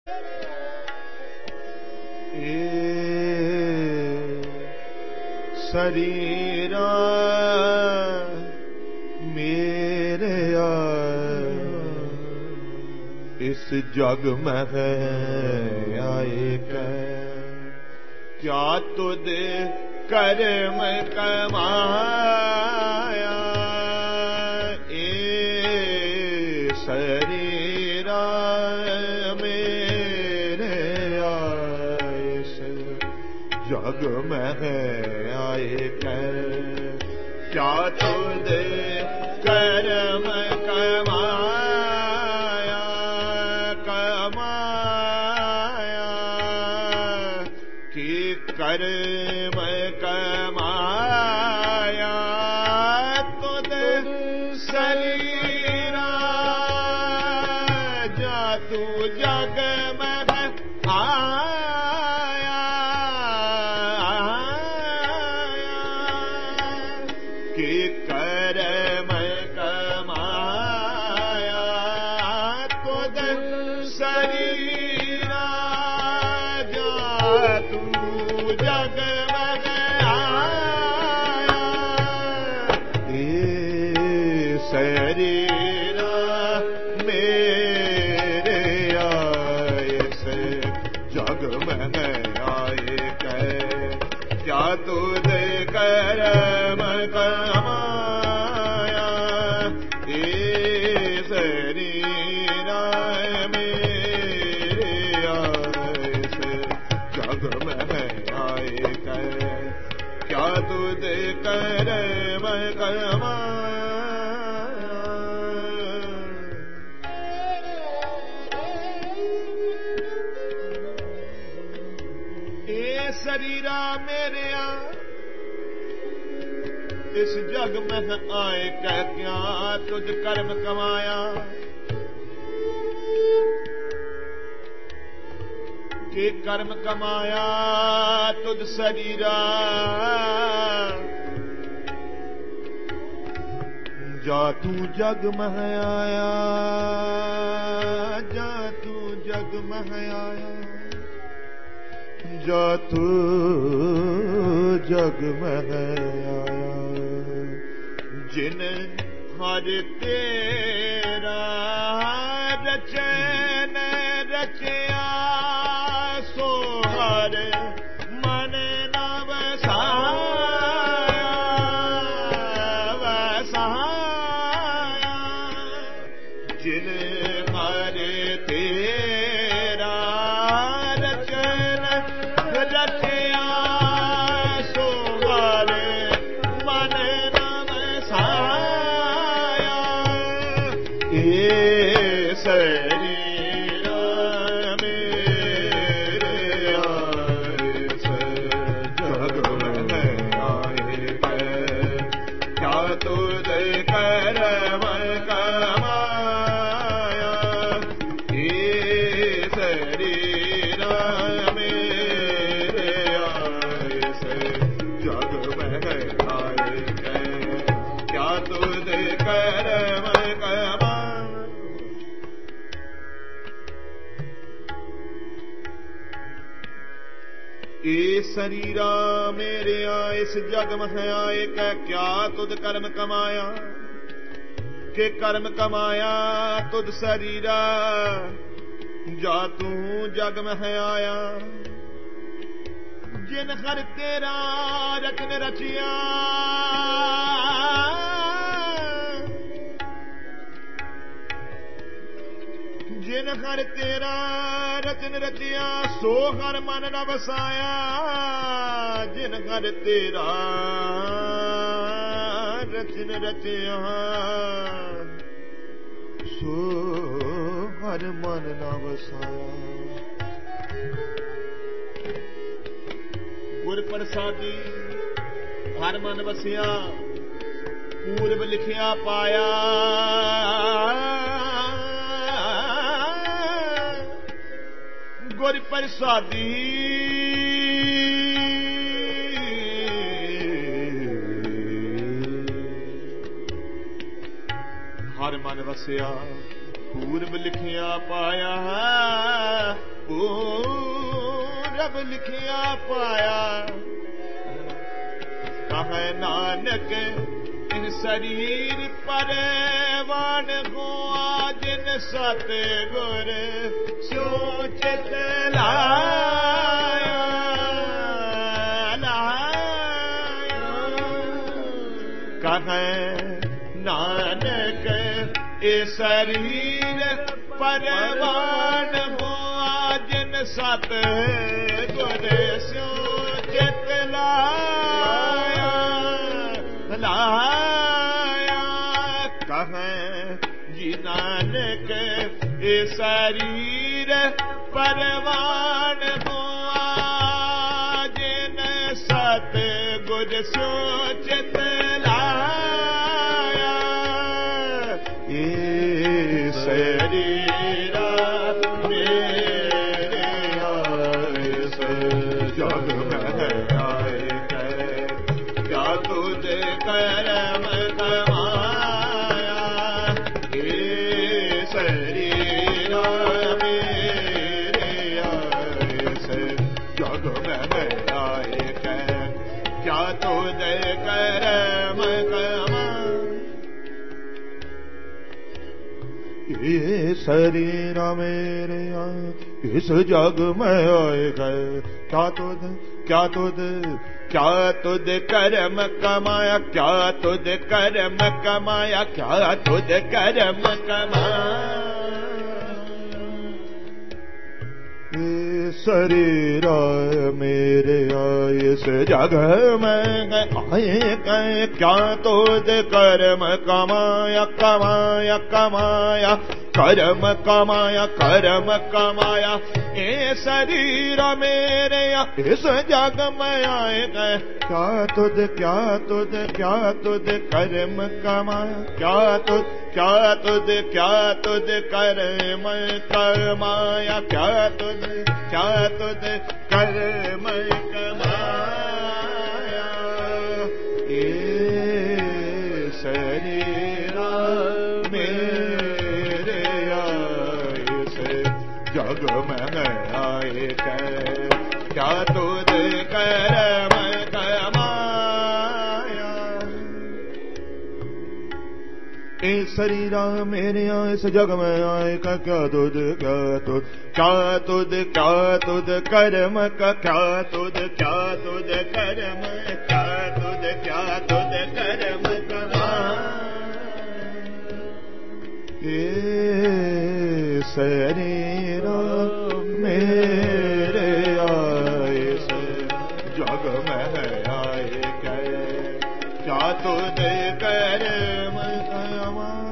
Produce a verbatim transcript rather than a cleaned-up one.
शरीरा मेरे इस जग में है आए क्या तुद कर्म कमाया ए शरीरा मेरे इस जग में है आए क्या तुद कर्म कमाया कमाया कि कर्म कमाया तुद शरीरा जा तू जग में आया कि कर्म कमाया तुद शरीरा जा तू जग में आया ए शरीरा मेरे इस जग में आए क्या तुद कर्म कमाया ए शरीरा मेरे इस जग में आए क्या तुद कर्म कमाया ए शरीरा मेरे इस जग में आए कह क्या तुझ कर्म कमाया के कर्म कमाया तुझ शरीरा जा तू जग में आया जा तू जग में आया जा तू जग में आया जिन हर तेरा रचन रचया सो हर मन न वसाया वसाया जिन हर तेरा रचन रचया सो हर मन न वसाया ए शरीरा मेरे इस जग में आए क्या तुझ कर्म कमाया ए शरीरा मेरे इस जग में आए क्या तुझ कर्म कमाया ए शरीरा मेरे इस जग में आए कह क्या तुद कर्म कमाया के कर्म कमाया तुद शरीरा जा तू जग में आया जिन हर तेरा रचन रचिया जिन हर तेरा रचन रचिया सो हर मन न बसाया जिन हर तेरा रचन रचिया सो हर मन न बसाया गुर प्रसादी हर मन बसिया पूर्व लिखिया पाया गुर प्रसादी हर मन वसिया पूर्व लिखिया पाया आप लिखिया पाया। कहे नानक इन शरीर परवान हुआ जिन सतगुर सोचत लाया लाया। कहे नानक ए शरीर परवान हुआ जिन सतगुर सोचत लाया लाया। कहें जी नानक ए शरीर परवान हुआ जिन सतगुर सोचत लाया। ये शरीर मेरे आइस जग में आए क्या तुझ कर्म कमाया। ये शरीर मेरे आइस जग में आए क्या तुझ कर्म कमाया। ये शरीर मेरे आए इस जग में आए गए क्या तुझ क्या तुझ क्या तुझ कर्म कमाया। क्या तुझ कर्म कमाया क्या तुझ कर्म कमाया। ये शरीर मेरे आए इस जगह में आए गए क्या तुझ कर्म कमाया कमाया कमाया कर्म कमाया कर्म कमाया। ये शरीर मेरे इस जग में आए गए क्या तुझ क्या तुझ क्या तुझ कर्म कमाया। क्या तुझ क्या तुझ क्या तुझ कर्म कमाया। क्या तुझ क्या तुझ कर्म कमाया। ये शरीर मेरे आइस जग में आए क्या तुझ कर्म कमाया। ये शरीर मेरे आइस जग में आए का क्या तुझ क्या तुझ क्या तुझ क्या तुझ कर्म का क्या तुझ क्या तुझ कर्म क्या तुझ क्या तुझ कर्म कमाया। ये शरीर मेरे आइस जग में आए क्या तुझ कर्म कमाया।